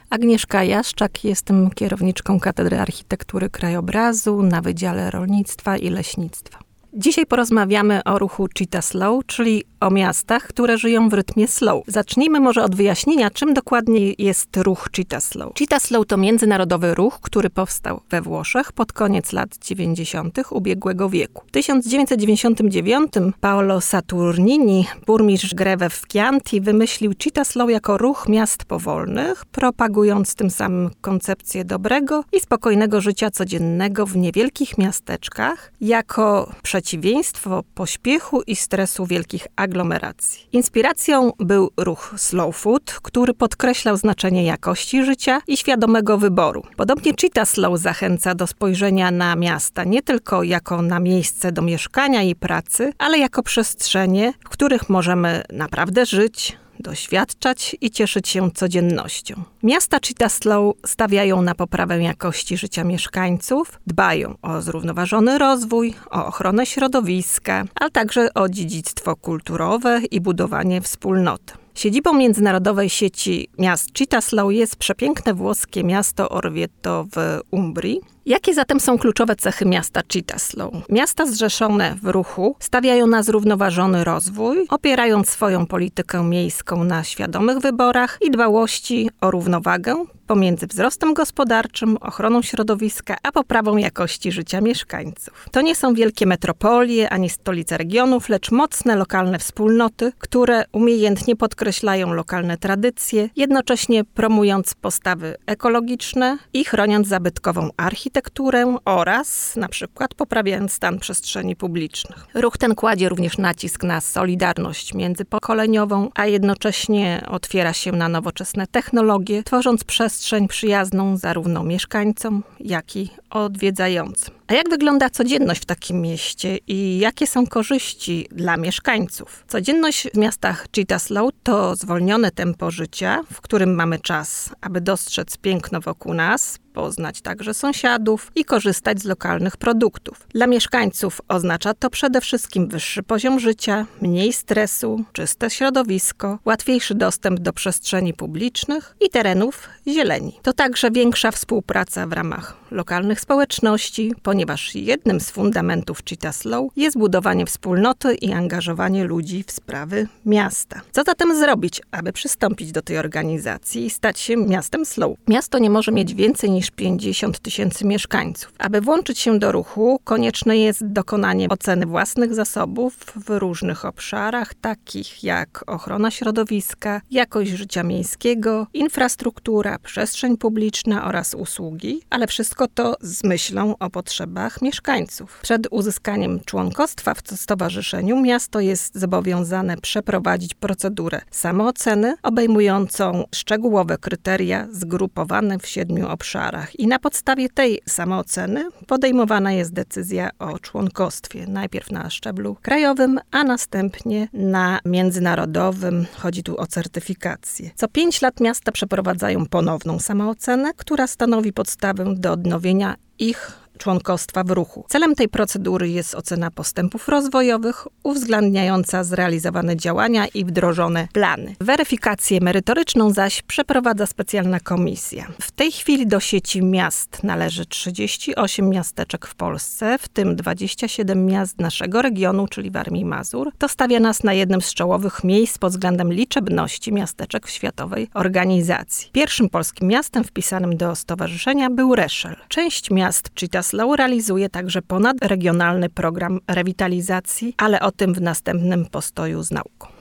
Agnieszka Jaszczak, jestem kierowniczką Katedry Architektury Krajobrazu na Wydziale Rolnictwa i Leśnictwa. Dzisiaj porozmawiamy o ruchu Cheetah Slow, czyli o miastach, które żyją w rytmie slow. Zacznijmy może od wyjaśnienia, czym dokładnie jest ruch Cheetah Slow. Cheetah Slow to międzynarodowy ruch, który powstał we Włoszech pod koniec lat 90. ubiegłego wieku. W 1999 Paolo Saturnini, burmistrz Greve w Chianti, wymyślił Cheetah Slow jako ruch miast powolnych, propagując tym samym koncepcję dobrego i spokojnego życia codziennego w niewielkich miasteczkach, jako przeciwieństwo pośpiechu i stresu wielkich aglomeracji. Inspiracją był ruch Slow Food, który podkreślał znaczenie jakości życia i świadomego wyboru. Podobnie Cheetah Slow zachęca do spojrzenia na miasta nie tylko jako na miejsce do mieszkania i pracy, ale jako przestrzenie, w których możemy naprawdę żyć, doświadczać i cieszyć się codziennością. Miasta Cheetah Slow stawiają na poprawę jakości życia mieszkańców, dbają o zrównoważony rozwój, o ochronę środowiska, ale także o dziedzictwo kulturowe i budowanie wspólnoty. Siedzibą międzynarodowej sieci miast Cheetah Slow jest przepiękne włoskie miasto Orvieto w Umbrii. Jakie zatem są kluczowe cechy miasta Cheetah Slow? Miasta zrzeszone w ruchu stawiają na zrównoważony rozwój, opierając swoją politykę miejską na świadomych wyborach i dbałości o równowagę pomiędzy wzrostem gospodarczym, ochroną środowiska, a poprawą jakości życia mieszkańców. To nie są wielkie metropolie ani stolice regionów, lecz mocne lokalne wspólnoty, które umiejętnie podkreślają lokalne tradycje, jednocześnie promując postawy ekologiczne i chroniąc zabytkową architekturę oraz na przykład poprawiając stan przestrzeni publicznych. Ruch ten kładzie również nacisk na solidarność międzypokoleniową, a jednocześnie otwiera się na nowoczesne technologie, tworząc przestrzeń przyjazną zarówno mieszkańcom, jak i odwiedzającym. A jak wygląda codzienność w takim mieście i jakie są korzyści dla mieszkańców? Codzienność w miastach Cheetah Slow to zwolnione tempo życia, w którym mamy czas, aby dostrzec piękno wokół nas, poznać także sąsiadów i korzystać z lokalnych produktów. Dla mieszkańców oznacza to przede wszystkim wyższy poziom życia, mniej stresu, czyste środowisko, łatwiejszy dostęp do przestrzeni publicznych i terenów zieleni. To także większa współpraca w ramach lokalnych społeczności, ponieważ jednym z fundamentów Cheetah Slow jest budowanie wspólnoty i angażowanie ludzi w sprawy miasta. Co zatem zrobić, aby przystąpić do tej organizacji i stać się miastem slow? Miasto nie może mieć więcej niż 50 000 mieszkańców. Aby włączyć się do ruchu, konieczne jest dokonanie oceny własnych zasobów w różnych obszarach, takich jak ochrona środowiska, jakość życia miejskiego, infrastruktura, przestrzeń publiczna oraz usługi, ale wszystko to z myślą o potrzebach mieszkańców. Przed uzyskaniem członkostwa w stowarzyszeniu miasto jest zobowiązane przeprowadzić procedurę samooceny obejmującą szczegółowe kryteria zgrupowane w 7 obszarach. I na podstawie tej samooceny podejmowana jest decyzja o członkostwie. Najpierw na szczeblu krajowym, a następnie na międzynarodowym. Chodzi tu o certyfikację. Co 5 lat miasta przeprowadzają ponowną samoocenę, która stanowi podstawę do odnowienia ich członkostwa w ruchu. Celem tej procedury jest ocena postępów rozwojowych, uwzględniająca zrealizowane działania i wdrożone plany. Weryfikację merytoryczną zaś przeprowadza specjalna komisja. W tej chwili do sieci miast należy 38 miasteczek w Polsce, w tym 27 miast naszego regionu, czyli Warmii i Mazur. To stawia nas na jednym z czołowych miejsc pod względem liczebności miasteczek w światowej organizacji. Pierwszym polskim miastem wpisanym do stowarzyszenia był Reszel. Część miast Cheetah Slow realizuje także ponadregionalny program rewitalizacji, ale o tym w następnym postoju z nauką.